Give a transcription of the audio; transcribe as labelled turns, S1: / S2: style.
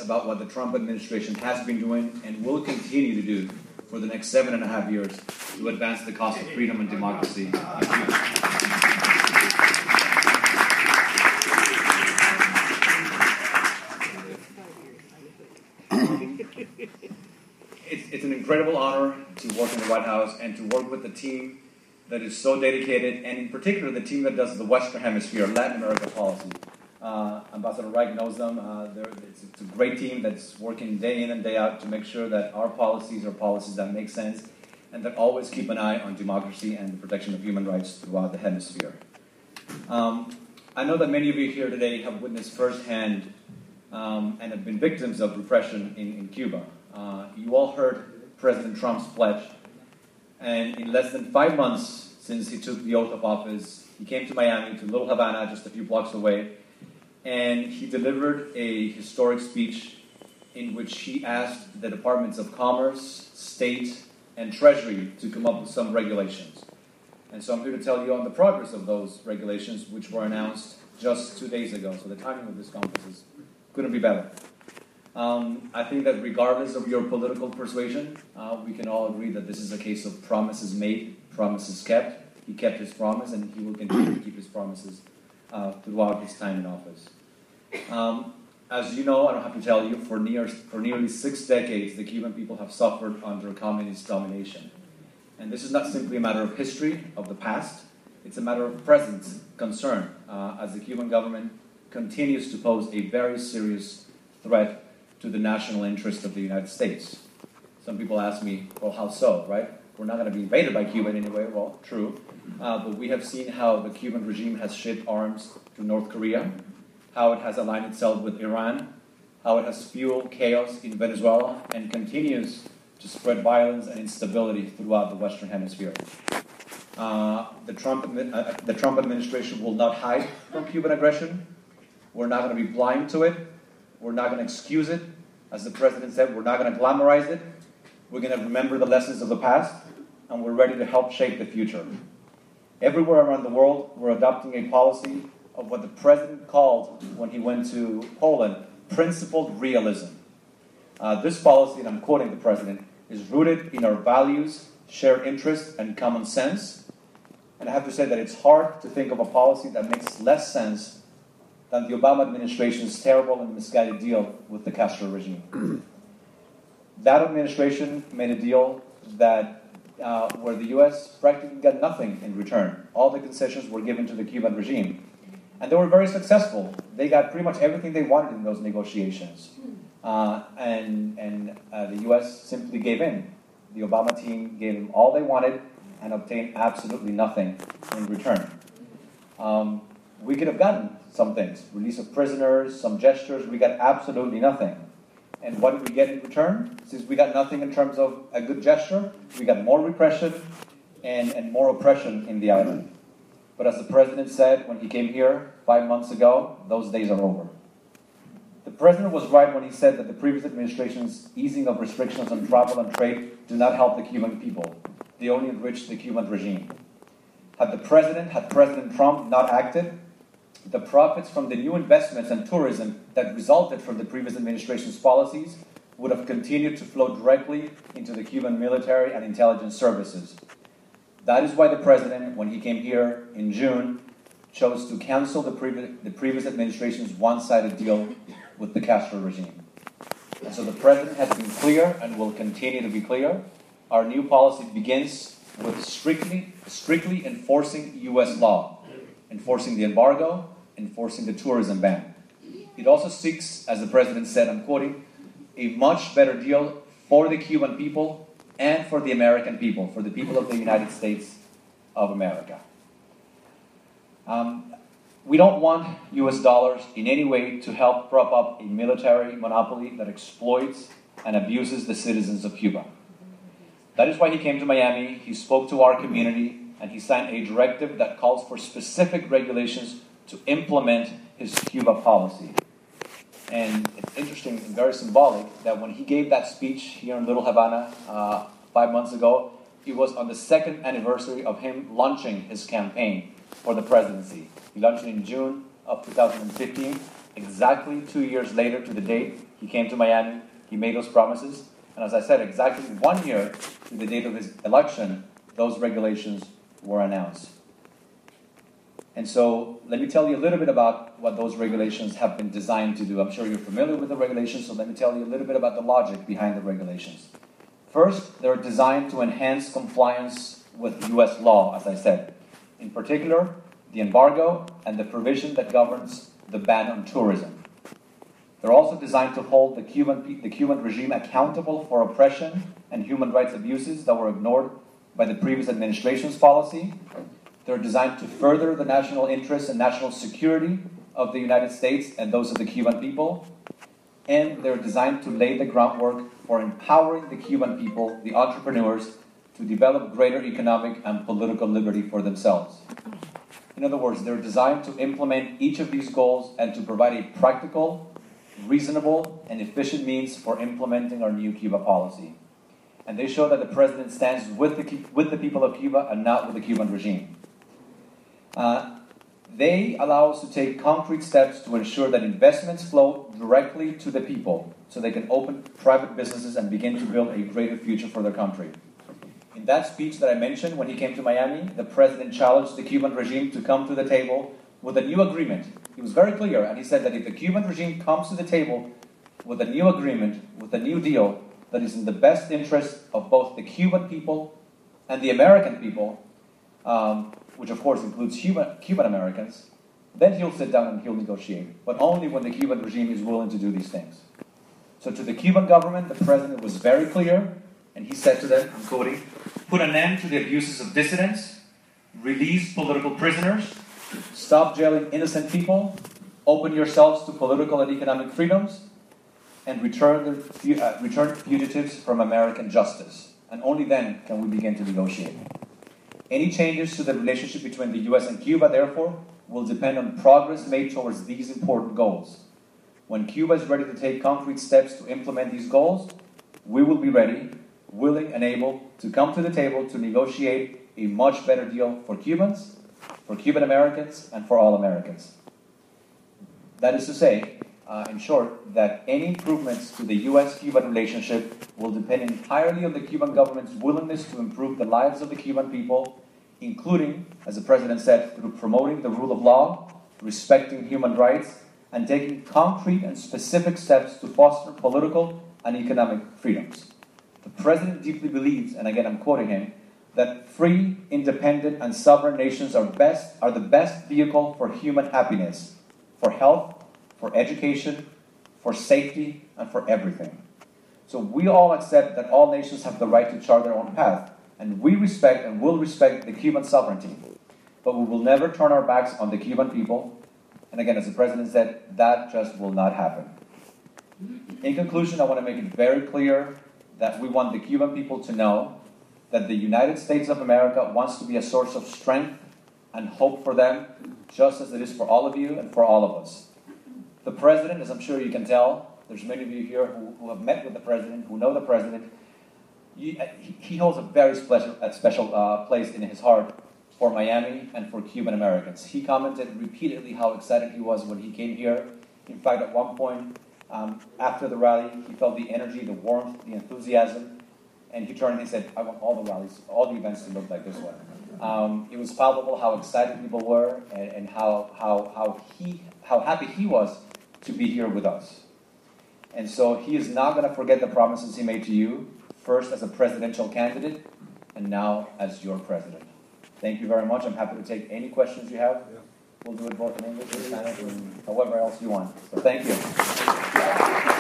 S1: about what the Trump administration has been doing and will continue to do for the next 7.5 years to advance the cause of freedom and democracy. It's an incredible honor to work in the White House and to work with the team that is so dedicated, and in particular the team that does the Western Hemisphere, Latin America policy. Ambassador Reich knows them. It's a great team that's working day in and day out to make sure that our policies are policies that make sense and that always keep an eye on democracy and the protection of human rights throughout the hemisphere. I know that many of you here today have witnessed firsthand and have been victims of repression in Cuba. You all heard President Trump's pledge, and in less than 5 months since he took the oath of office, he came to Miami, to Little Havana, just a few blocks away, and he delivered a historic speech in which he asked the Departments of Commerce, State, and Treasury to come up with some regulations. And so I'm here to tell you on the progress of those regulations, which were announced just 2 days ago. So the timing of this conference couldn't be better. I think that regardless of your political persuasion, we can all agree that this is a case of promises made, promises kept. He kept his promise, and he will continue to keep his promises throughout his time in office. As you know, I don't have to tell you, for nearly 6 decades, the Cuban people have suffered under communist domination. And this is not simply a matter of history, of the past. It's a matter of present concern, as the Cuban government continues to pose a very serious threat to the national interest of the United States. Some people ask me, well, how so, right? We're not going to be invaded by Cuba in any way. Well, true. But we have seen how the Cuban regime has shipped arms to North Korea, how it has aligned itself with Iran, how it has fueled chaos in Venezuela, and continues to spread violence and instability throughout the Western Hemisphere. The Trump administration will not hide from Cuban aggression. We're not going to be blind to it. We're not going to excuse it. As the president said, we're not going to glamorize it. We're going to remember the lessons of the past, and we're ready to help shape the future. Everywhere around the world, we're adopting a policy of what the president called, when he went to Poland, principled realism. This policy, and I'm quoting the president, is rooted in our values, shared interests, and common sense. And I have to say that it's hard to think of a policy that makes less sense than the Obama administration's terrible and misguided deal with the Castro regime. That administration made a deal that where the U.S. practically got nothing in return. All the concessions were given to the Cuban regime. And they were very successful. They got pretty much everything they wanted in those negotiations. And the U.S. simply gave in. The Obama team gave them all they wanted and obtained absolutely nothing in return. We could have gotten some things, release of prisoners, some gestures. We got absolutely nothing. And what did we get in return? Since we got nothing in terms of a good gesture, we got more repression and more oppression in the island. But as the president said when he came here 5 months ago, those days are over. The president was right when he said that the previous administration's easing of restrictions on travel and trade do not help the Cuban people. They only enrich the Cuban regime. Had President Trump not acted, the profits from the new investments and tourism that resulted from the previous administration's policies would have continued to flow directly into the Cuban military and intelligence services. That is why the president, when he came here in June, chose to cancel the previous administration's one-sided deal with the Castro regime. And so the president has been clear and will continue to be clear. Our new policy begins with strictly enforcing U.S. law, enforcing the embargo, enforcing the tourism ban. It also seeks, as the president said, I'm quoting, a much better deal for the Cuban people and for the American people, for the people of the United States of America. We don't want U.S. dollars in any way to help prop up a military monopoly that exploits and abuses the citizens of Cuba. That is why he came to Miami, he spoke to our community, and he signed a directive that calls for specific regulations to implement his Cuba policy. And it's interesting and very symbolic that when he gave that speech here in Little Havana 5 months ago, it was on the 2nd anniversary of him launching his campaign for the presidency. He launched it in June of 2015. Exactly 2 years later to the date, He came to Miami, he made those promises, and as I said, exactly 1 year to the date of his election, those regulations were announced. And so let me tell you a little bit about what those regulations have been designed to do. I'm sure you're familiar with the regulations, so let me tell you a little bit about the logic behind the regulations. First, they're designed to enhance compliance with U.S. law, as I said. In particular, the embargo and the provision that governs the ban on tourism. They're also designed to hold the Cuban regime accountable for oppression and human rights abuses that were ignored by the previous administration's policy. They're designed to further the national interests and national security of the United States and those of the Cuban people. And they're designed to lay the groundwork for empowering the Cuban people, the entrepreneurs, to develop greater economic and political liberty for themselves. In other words, they're designed to implement each of these goals and to provide a practical, reasonable, and efficient means for implementing our new Cuba policy. And they show that the president stands with the people of Cuba and not with the Cuban regime. They allow us to take concrete steps to ensure that investments flow directly to the people so they can open private businesses and begin to build a greater future for their country. In that speech that I mentioned when he came to Miami, the president challenged the Cuban regime to come to the table with a new agreement. He was very clear, and he said that if the Cuban regime comes to the table with a new agreement, with a new deal that is in the best interest of both the Cuban people and the American people, which of course includes Cuban Americans, then he'll sit down and he'll negotiate, but only when the Cuban regime is willing to do these things. So to the Cuban government, the president was very clear, and he said to them, I'm quoting, "Put an end to the abuses of dissidents, release political prisoners, stop jailing innocent people, open yourselves to political and economic freedoms, and return fugitives from American justice. And only then can we begin to negotiate." Any changes to the relationship between the U.S. and Cuba, therefore, will depend on progress made towards these important goals. When Cuba is ready to take concrete steps to implement these goals, we will be ready, willing and able to come to the table to negotiate a much better deal for Cubans, for Cuban Americans, and for all Americans. That is to say, in short, that any improvements to the U.S.-Cuban relationship will depend entirely on the Cuban government's willingness to improve the lives of the Cuban people, including, as the president said, through promoting the rule of law, respecting human rights, and taking concrete and specific steps to foster political and economic freedoms. The president deeply believes, and again I'm quoting him, that free, independent, and sovereign nations are the best vehicle for human happiness, for health, for education, for safety, and for everything. So we all accept that all nations have the right to chart their own path, and we respect and will respect the Cuban sovereignty. But we will never turn our backs on the Cuban people. And again, as the president said, that just will not happen. In conclusion, I want to make it very clear that we want the Cuban people to know that the United States of America wants to be a source of strength and hope for them, just as it is for all of you and for all of us. The president, as I'm sure you can tell, there's many of you here who have met with the president, who know the president, he holds a very special place in his heart for Miami and for Cuban Americans. He commented repeatedly how excited he was when he came here. In fact, at one point, after the rally, he felt the energy, the warmth, the enthusiasm, and he turned and he said, "I want all the rallies, all the events to look like this one." It was palpable how excited people were and how happy he was to be here with us. And so he is not going to forget the promises he made to you, first as a presidential candidate, and now as your president. Thank you very much. I'm happy to take any questions you have. We'll do it both in English and Spanish, and however else you want. So thank you.